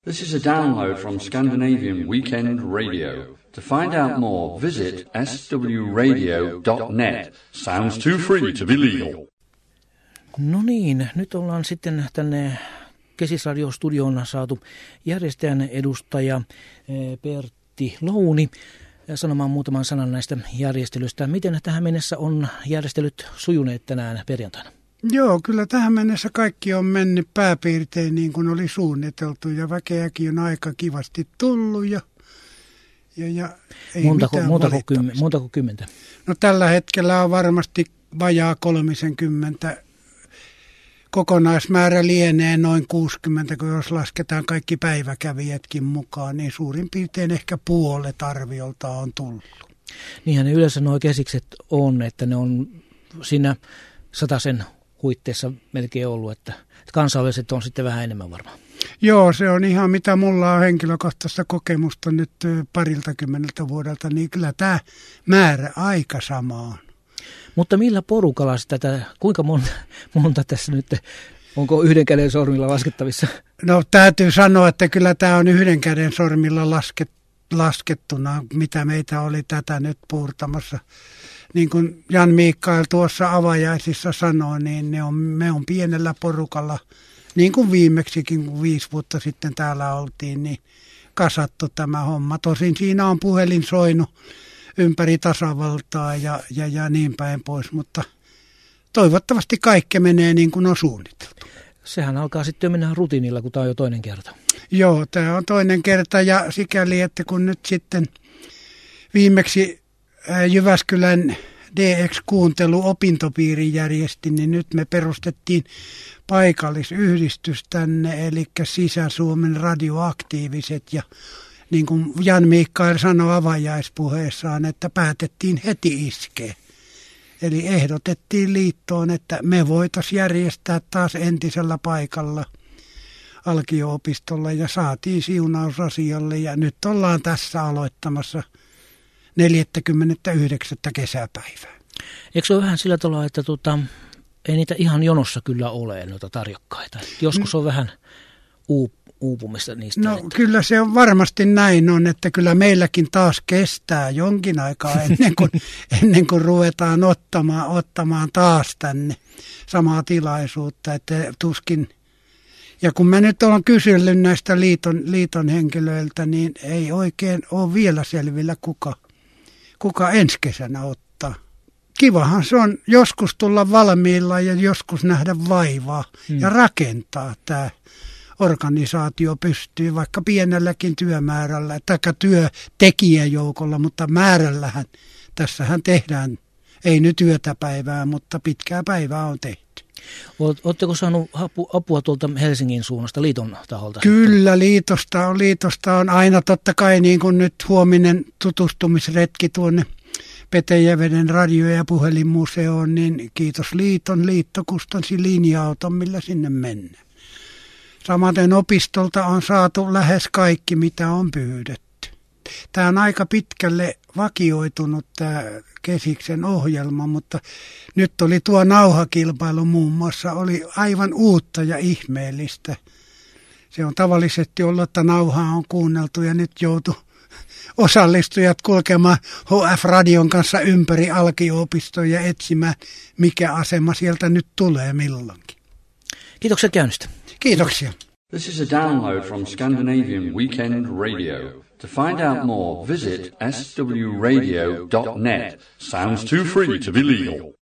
This is a download from Scandinavian Weekend Radio. To find out more, visit swradio.net. Sounds too free to be legal. No niin, nyt ollaan sitten tänne Kesisradio-studioon saatu järjestäjän edustaja Pertti Louni sanomaan muutaman sanan näistä järjestelyistä. Miten tähän mennessä on järjestelyt sujuneet tänään perjantaina? Joo, kyllä tähän mennessä kaikki on mennyt pääpiirtein niin kuin oli suunniteltu ja väkeäkin on aika kivasti tullut ja ei montako kymmentä? No tällä hetkellä on varmasti vajaa 30. Kokonaismäärä lienee noin 60, kun jos lasketaan kaikki päiväkävijätkin mukaan, niin suurin piirtein ehkä puolet arviolta on tullut. Niinhän ne yleensä nuo kesikset on, että ne on siinä 100 huitteessa melkein ollut, että kansainväliset on sitten vähän enemmän varmaan. Joo, se on ihan mitä mulla on henkilökohtaista kokemusta nyt 20 vuodelta, niin kyllä tämä määrä aika sama on. Mutta millä porukalla tätä, kuinka monta tässä nyt, onko yhden käden sormilla laskettavissa? No täytyy sanoa, että kyllä tämä on yhden käden sormilla laskettuna, mitä meitä oli tätä nyt puurtamassa. Niin kuin Jan Mikael tuossa avajaisissa sanoi, niin me on pienellä porukalla, niin kuin viimeksikin, kun 5 vuotta sitten täällä oltiin, niin kasattu tämä homma. Tosin siinä on puhelin soinut ympäri tasavaltaa ja niin päin pois, mutta toivottavasti kaikki menee niin kuin on suunniteltu. Sehän alkaa sitten mennä rutiinilla, kun tämä on jo toinen kerta. Joo, tämä on toinen kerta ja sikäli, että kun nyt sitten viimeksi Jyväskylän DX-kuuntelu opintopiiri järjesti, niin nyt me perustettiin paikallisyhdistys tänne, eli Sisä-Suomen radioaktiiviset ja niin kuin Jan Mikael sanoi avajaispuheessaan, että päätettiin heti iskeä. Eli ehdotettiin liittoon, että me voitaisiin järjestää taas entisellä paikalla Alkio-opistolla ja saatiin siunaus asialle ja nyt ollaan tässä aloittamassa 49. kesäpäivää. Eikö se ole vähän sillä tavalla, että ei niitä ihan jonossa kyllä ole noita tarjokkaita? Joskus on vähän uupumista niistä. No kyllä se on varmasti näin on, että kyllä meilläkin taas kestää jonkin aikaa ennen kuin ruvetaan ottamaan taas tänne samaa tilaisuutta, että tuskin. Ja kun mä nyt olen kysellyt näistä liiton henkilöiltä, niin ei oikein ole vielä selvillä kuka ensi kesänä ottaa. Kivahan se on joskus tulla valmiilla ja joskus nähdä vaivaa ja rakentaa tämä organisaatio pystyy vaikka pienelläkin työmäärällä, tai työtekijäjoukolla, mutta määrällähän, tässähän tehdään, ei nyt yötä päivää, mutta pitkää päivää on tehty. Oletteko saanut apua tuolta Helsingin suunnasta liiton taholta? Kyllä, liitosta on aina totta kai niin kuin nyt huominen tutustumisretki tuonne Petäjäveden radio- ja puhelinmuseoon, niin kiitos liitto kustansi linja-auton, millä sinne mennään. Samaten opistolta on saatu lähes kaikki, mitä on pyydetty. Tämä on aika pitkälle vakioitunut tämä Kesiksen ohjelma, mutta nyt oli tuo nauhakilpailu muun muassa, oli aivan uutta ja ihmeellistä. Se on tavallisesti ollut, että nauhaa on kuunneltu ja nyt joutui osallistujat kulkemaan HF-radion kanssa ympäri Alkio-opistoja etsimään, mikä asema sieltä nyt tulee milloinkin. Kiitoksia käynnistä. Kiitoksia. This is a download from Scandinavian Weekend Radio. To find out more, visit swradio.net. Sounds too free to be legal.